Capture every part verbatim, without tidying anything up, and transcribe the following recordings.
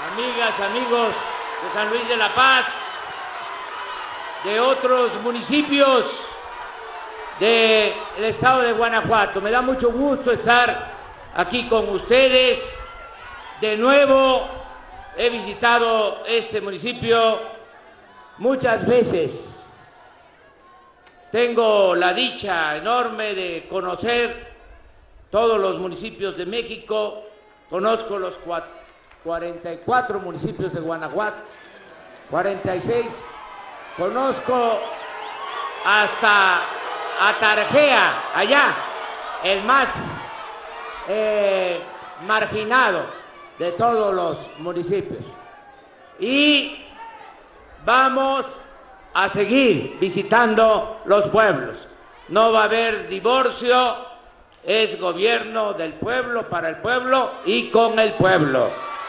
amigas, amigos de San Luis de la Paz, de otros municipios del estado de Guanajuato. Me da mucho gusto estar aquí con ustedes. De nuevo, he visitado este municipio muchas veces. Tengo la dicha enorme de conocer todos los municipios de México. Conozco los cuarenta y cuatro municipios de Guanajuato, cuarenta y seis. Conozco hasta Atarjea, allá, el más eh, marginado de todos los municipios. Y vamos a seguir visitando los pueblos. No va a haber divorcio, es gobierno del pueblo, para el pueblo y con el pueblo.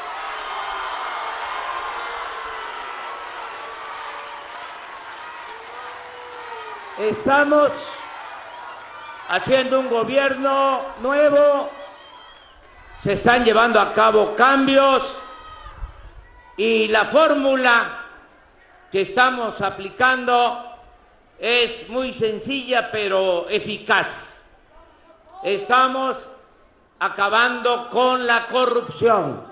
Estamos haciendo un gobierno nuevo, se están llevando a cabo cambios y la fórmula que estamos aplicando es muy sencilla pero eficaz. Estamos acabando con la corrupción.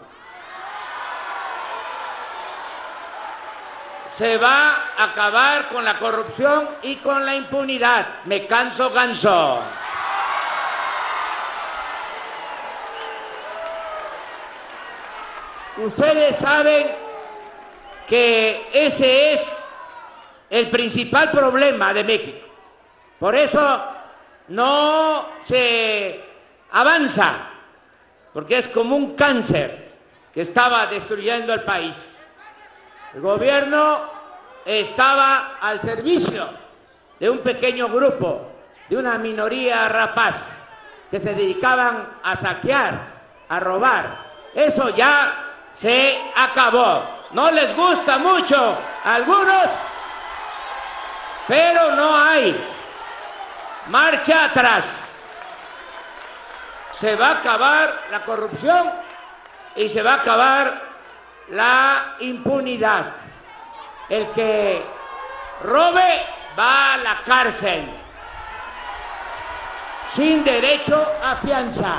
Se va a acabar con la corrupción y con la impunidad. Me canso, ganso. Ustedes saben que ese es el principal problema de México. Por eso no se avanza, porque es como un cáncer que estaba destruyendo el país. El gobierno estaba al servicio de un pequeño grupo, de una minoría rapaz, que se dedicaban a saquear, a robar. Eso ya se acabó. No les gusta mucho a algunos, pero no hay marcha atrás. Se va a acabar la corrupción y se va a acabar la impunidad. El que robe va a la cárcel sin derecho a fianza.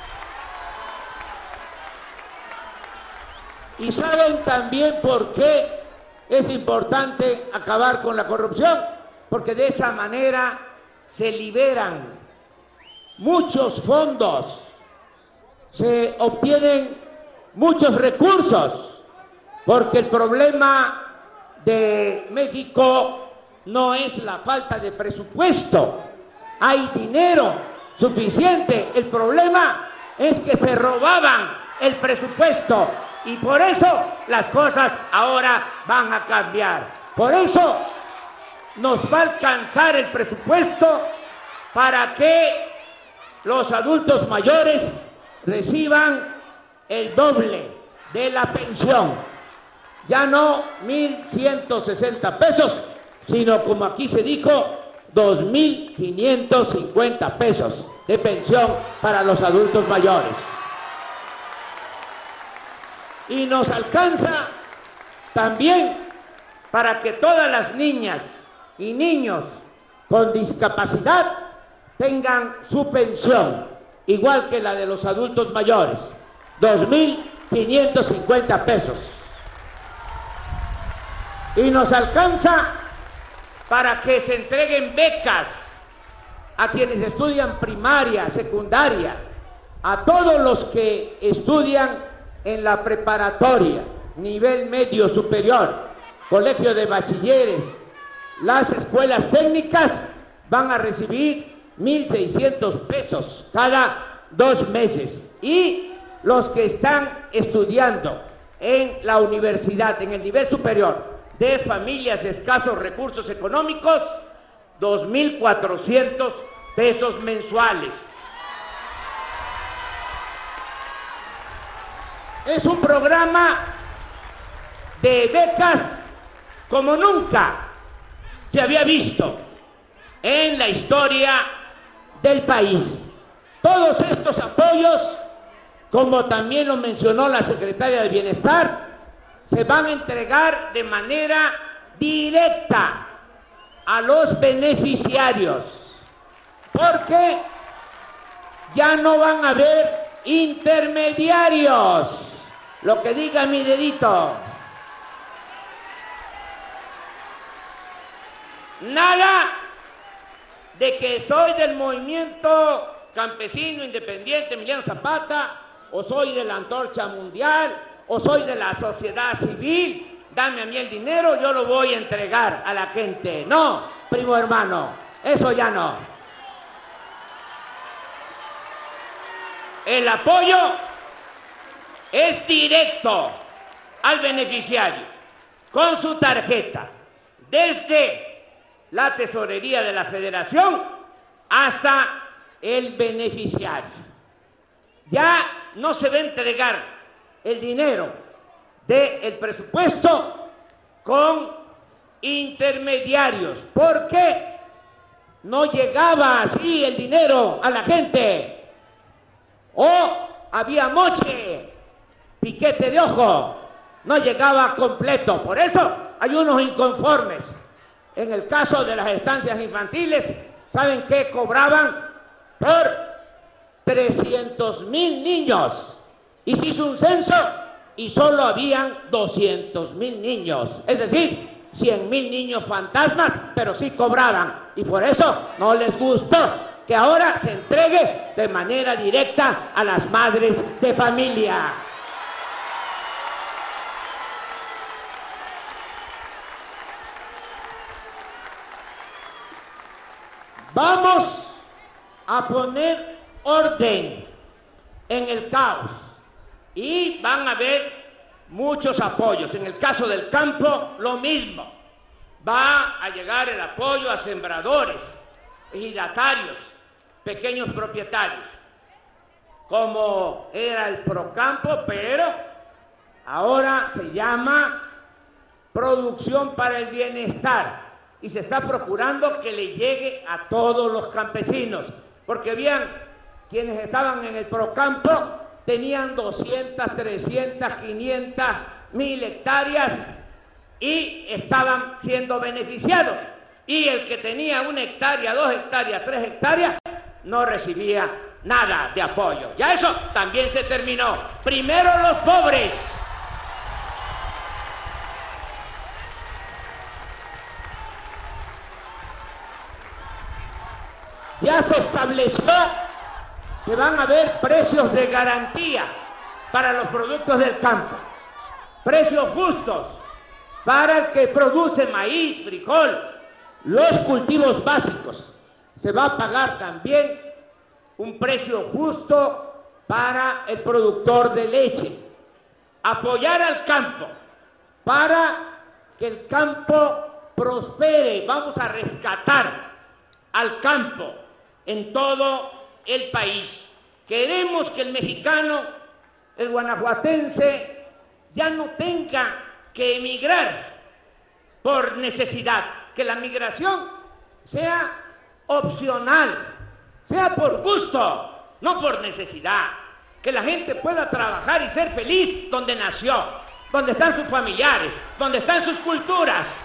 ¿Y saben también por qué es importante acabar con la corrupción? Porque de esa manera se liberan muchos fondos, se obtienen muchos recursos. Porque el problema de México no es la falta de presupuesto. Hay dinero suficiente. El problema es que se robaban el presupuesto. Y por eso las cosas ahora van a cambiar. Por eso nos va a alcanzar el presupuesto para que los adultos mayores reciban el doble de la pensión. Ya no mil ciento sesenta pesos, sino como aquí se dijo, dos mil quinientos cincuenta pesos de pensión para los adultos mayores. Y nos alcanza también para que todas las niñas y niños con discapacidad tengan su pensión, igual que la de los adultos mayores, dos mil quinientos cincuenta pesos. Y nos alcanza para que se entreguen becas a quienes estudian primaria, secundaria, a todos los que estudian en la preparatoria, nivel medio superior, colegio de bachilleres. Las escuelas técnicas van a recibir mil seiscientos pesos cada dos meses. Y los que están estudiando en la universidad, en el nivel superior, de familias de escasos recursos económicos, dos mil cuatrocientos pesos mensuales. Es un programa de becas como nunca se había visto en la historia del país. Todos estos apoyos, como también lo mencionó la secretaria de Bienestar, se van a entregar de manera directa a los beneficiarios, porque ya no van a haber intermediarios. Lo que diga mi dedito. Nada de que soy del movimiento campesino independiente Emiliano Zapata, o soy de la Antorcha Mundial, o soy de la sociedad civil. Dame a mí el dinero, yo lo voy a entregar a la gente. No, primo hermano, eso ya no. El apoyo es directo al beneficiario con su tarjeta, desde la tesorería de la Federación hasta el beneficiario. Ya no se va a entregar el dinero del presupuesto con intermediarios, porque no llegaba así el dinero a la gente, o había moche, piquete de ojo, no llegaba completo. Por eso hay unos inconformes. En el caso de las estancias infantiles, ¿saben qué cobraban? Por trescientos mil niños. Y se hizo un censo y solo habían doscientos mil niños. Es decir, cien mil niños fantasmas, pero sí cobraban. Y por eso no les gustó que ahora se entregue de manera directa a las madres de familia. Vamos a poner orden en el caos y van a haber muchos apoyos. En el caso del campo, lo mismo. Va a llegar el apoyo a sembradores, ejidatarios, pequeños propietarios, como era el Procampo, pero ahora se llama Producción para el Bienestar, y se está procurando que le llegue a todos los campesinos, porque vean, quienes estaban en el Procampo tenían doscientas, trescientas, quinientas, mil hectáreas y estaban siendo beneficiados, y el que tenía una hectárea, dos hectáreas, tres hectáreas no recibía nada de apoyo. Ya eso también se terminó. Primero los pobres. Ya se estableció que van a haber precios de garantía para los productos del campo, precios justos para el que produce maíz, frijol, los cultivos básicos. Se va a pagar también un precio justo para el productor de leche. Apoyar al campo para que el campo prospere. Vamos a rescatar al campo en todo el país. Queremos que el mexicano, el guanajuatense, ya no tenga que emigrar por necesidad, que la migración sea opcional, sea por gusto, no por necesidad, que la gente pueda trabajar y ser feliz donde nació, donde están sus familiares, donde están sus culturas.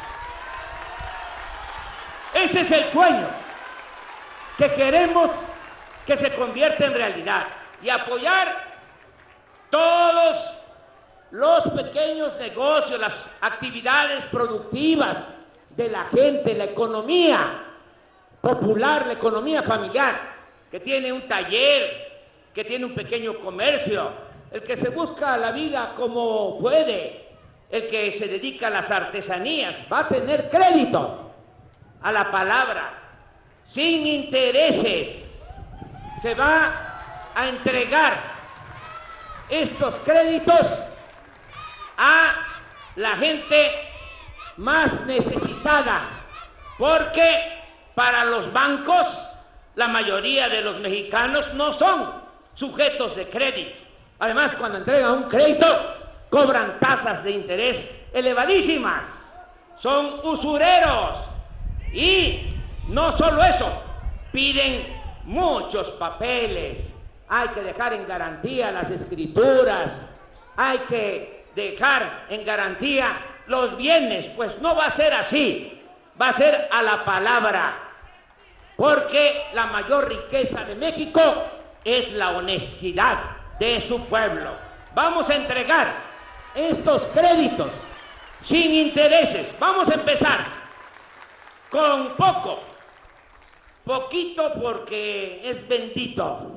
Ese es el sueño que queremos que se convierta en realidad, y apoyar todos los pequeños negocios, las actividades productivas de la gente, la economía popular, la economía familiar, que tiene un taller, que tiene un pequeño comercio, el que se busca la vida como puede, el que se dedica a las artesanías, va a tener crédito a la palabra, sin intereses. Se va a entregar estos créditos a la gente más necesitada, porque para los bancos la mayoría de los mexicanos no son sujetos de crédito. Además, cuando entregan un crédito cobran tasas de interés elevadísimas, son usureros, y no solo eso, piden muchos papeles. Hay que dejar en garantía las escrituras, hay que dejar en garantía los bienes. Pues no va a ser así, va a ser a la palabra, porque la mayor riqueza de México es la honestidad de su pueblo. Vamos a entregar estos créditos sin intereses. Vamos a empezar con poco, poquito porque es bendito.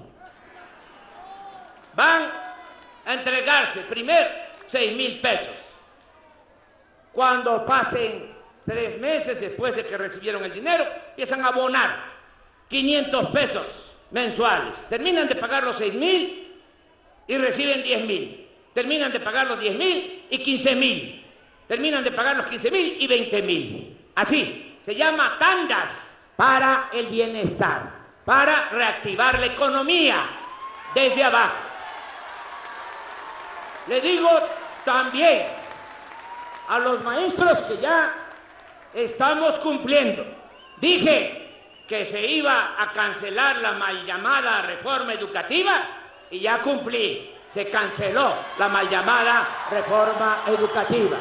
Van a entregarse primero seis mil pesos. Cuando pasen tres meses después de que recibieron el dinero, empiezan a abonar quinientos pesos mensuales. Terminan de pagar los seis mil y reciben diez mil. Terminan de pagar los diez mil y quince mil. Terminan de pagar los quince mil y veinte mil. Así, se llama tandas para el bienestar, para reactivar la economía desde abajo. Le digo también a los maestros que ya estamos cumpliendo. Dije que se iba a cancelar la mal llamada reforma educativa y ya cumplí. Se canceló la mal llamada reforma educativa.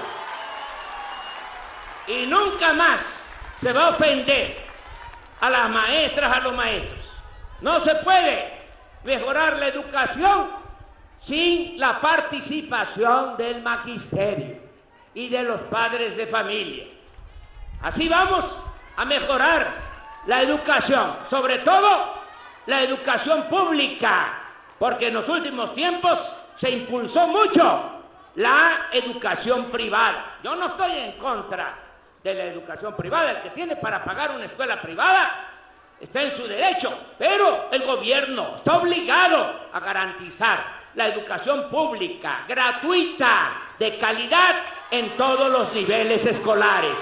Y nunca más se va a ofender a las maestras, a los maestros. No se puede mejorar la educación sin la participación del magisterio y de los padres de familia. Así vamos a mejorar la educación, sobre todo la educación pública, porque en los últimos tiempos se impulsó mucho la educación privada. Yo no estoy en contra de la educación privada. El que tiene para pagar una escuela privada está en su derecho, pero el gobierno está obligado a garantizar la educación pública, gratuita, de calidad en todos los niveles escolares.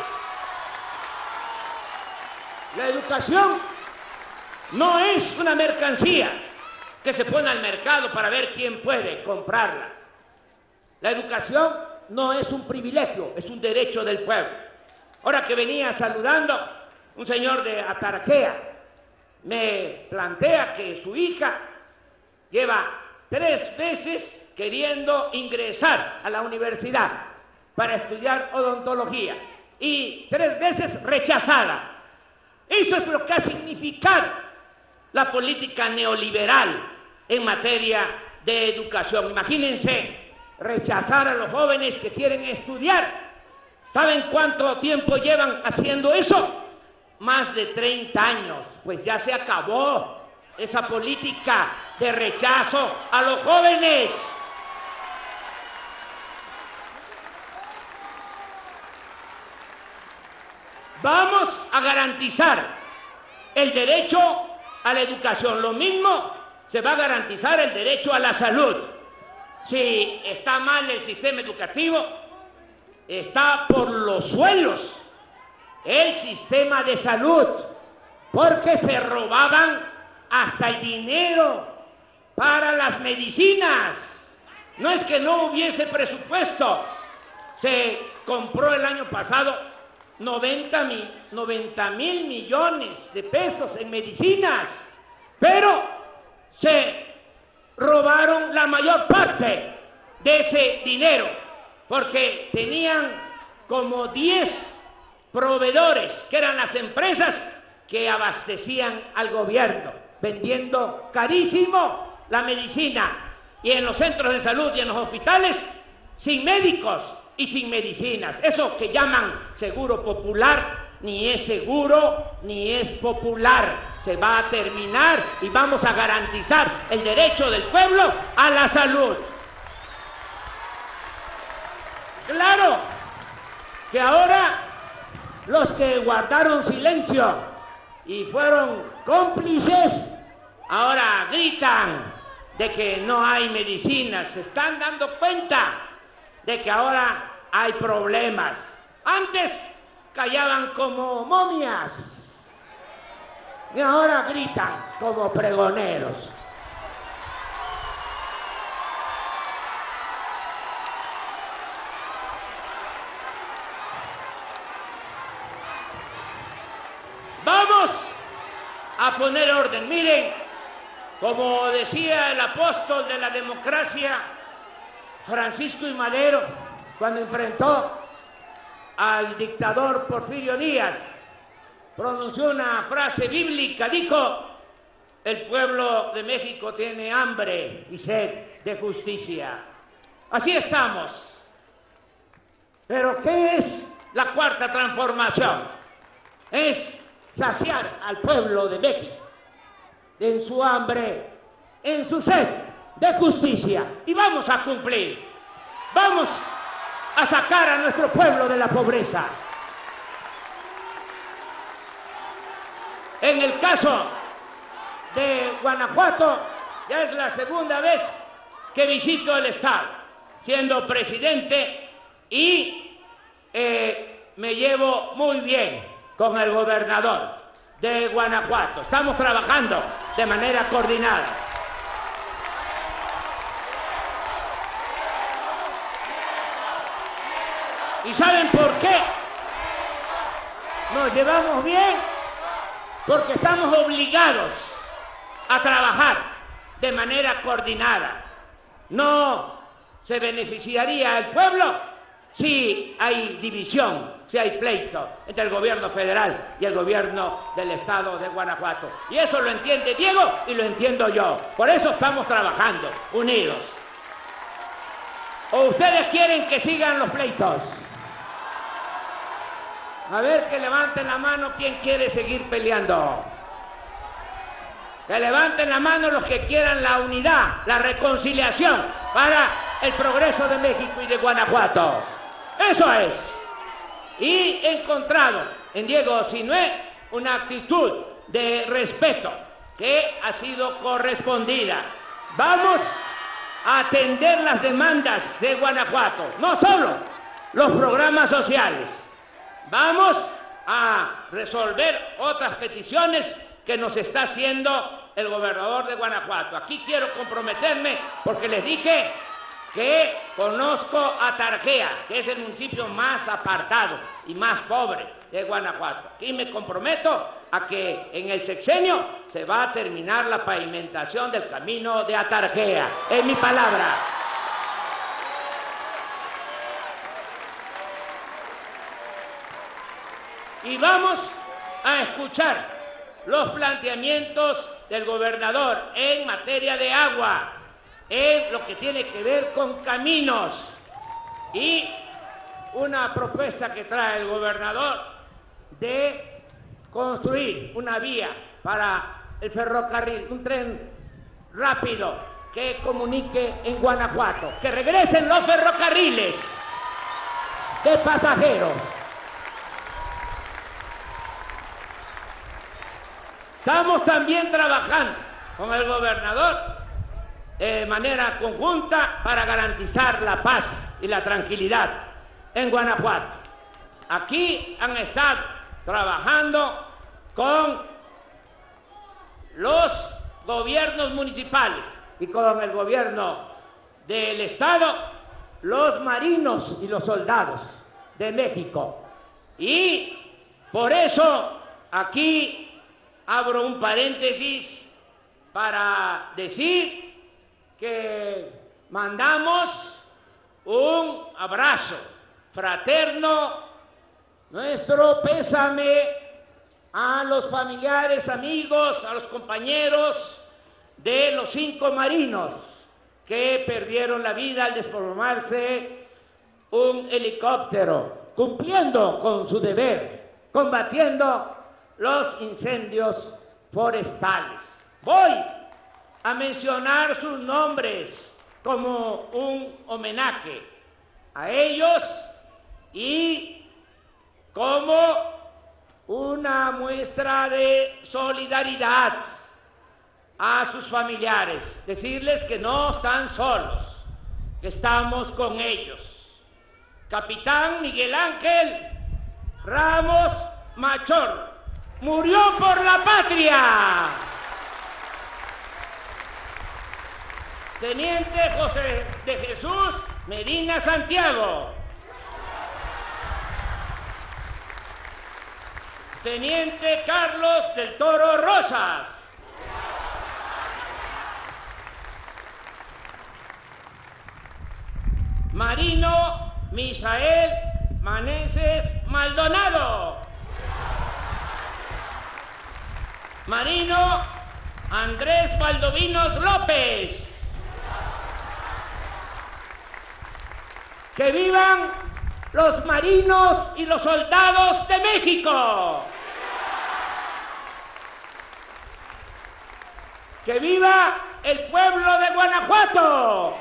La educación no es una mercancía que se pone al mercado para ver quién puede comprarla. La educación no es un privilegio, es un derecho del pueblo. Ahora que venía saludando, un señor de Atarjea me plantea que su hija lleva tres veces queriendo ingresar a la universidad para estudiar odontología y tres veces rechazada. Eso es lo que ha significado la política neoliberal en materia de educación. Imagínense rechazar a los jóvenes que quieren estudiar. ¿Saben cuánto tiempo llevan haciendo eso? Más de treinta años. Pues ya se acabó esa política de rechazo a los jóvenes. Vamos a garantizar el derecho a la educación. Lo mismo se va a garantizar el derecho a la salud. Si está mal el sistema educativo, está por los suelos el sistema de salud, porque se robaban hasta el dinero para las medicinas. No es que no hubiese presupuesto. Se compró el año pasado noventa mil millones de pesos en medicinas, pero se robaron la mayor parte de ese dinero, porque tenían como diez proveedores, que eran las empresas que abastecían al gobierno, vendiendo carísimo la medicina, y en los centros de salud y en los hospitales, sin médicos y sin medicinas. Eso que llaman seguro popular, ni es seguro ni es popular. Se va a terminar y vamos a garantizar el derecho del pueblo a la salud. Claro que ahora los que guardaron silencio y fueron cómplices, ahora gritan de que no hay medicinas. Se están dando cuenta de que ahora hay problemas. Antes callaban como momias y ahora gritan como pregoneros. Vamos a poner orden. Miren, como decía el apóstol de la democracia, Francisco I. Madero, cuando enfrentó al dictador Porfirio Díaz, pronunció una frase bíblica, dijo: el pueblo de México tiene hambre y sed de justicia. Así estamos. Pero ¿qué es la cuarta transformación? Es saciar al pueblo de México en su hambre, en su sed de justicia. Y vamos a cumplir. Vamos a sacar a nuestro pueblo de la pobreza. En el caso de Guanajuato, ya es la segunda vez que visito el estado, siendo presidente, y eh, me llevo muy bien con el gobernador de Guanajuato. Estamos trabajando de manera coordinada. ¿Y saben por qué nos llevamos bien? Porque estamos obligados a trabajar de manera coordinada. No se beneficiaría al pueblo si hay división, si hay pleito entre el gobierno federal y el gobierno del estado de Guanajuato. Y eso lo entiende Diego y lo entiendo yo. Por eso estamos trabajando unidos. ¿O ustedes quieren que sigan los pleitos? A ver, que levanten la mano quien quiere seguir peleando. Que levanten la mano los que quieran la unidad, la reconciliación para el progreso de México y de Guanajuato. Eso es. Y he encontrado en Diego Sinue una actitud de respeto que ha sido correspondida. Vamos a atender las demandas de Guanajuato, no solo los programas sociales. Vamos a resolver otras peticiones que nos está haciendo el gobernador de Guanajuato. Aquí quiero comprometerme porque les dije que conozco a Tarjea, que es el municipio más apartado y más pobre de Guanajuato. Aquí me comprometo a que en el sexenio se va a terminar la pavimentación del camino de Atarjea. Es mi palabra. Y vamos a escuchar los planteamientos del gobernador en materia de agua, en lo que tiene que ver con caminos, y una propuesta que trae el gobernador de construir una vía para el ferrocarril, un tren rápido que comunique en Guanajuato, que regresen los ferrocarriles de pasajeros. Estamos también trabajando con el gobernador de manera conjunta para garantizar la paz y la tranquilidad en Guanajuato. Aquí han estado trabajando con los gobiernos municipales y con el gobierno del estado, los marinos y los soldados de México. Y por eso aquí abro un paréntesis para decir que mandamos un abrazo fraterno, nuestro pésame a los familiares, amigos, a los compañeros de los cinco marinos que perdieron la vida al desplomarse un helicóptero, cumpliendo con su deber, combatiendo los incendios forestales. Voy a mencionar sus nombres como un homenaje a ellos y como una muestra de solidaridad a sus familiares. Decirles que no están solos, que estamos con ellos. Capitán Miguel Ángel Ramos Machor murió por la patria. Teniente José de Jesús Medina Santiago. Teniente Carlos del Toro Rosas. Marino Misael Maneses Maldonado. Marino Andrés Valdovinos López. ¡Que vivan los marinos y los soldados de México! ¡Que viva el pueblo de Guanajuato!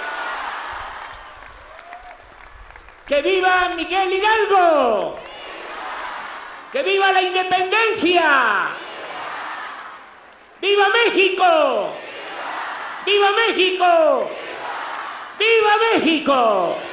¡Que viva Miguel Hidalgo! ¡Que viva la independencia! ¡Viva México! ¡Viva México! ¡Viva México!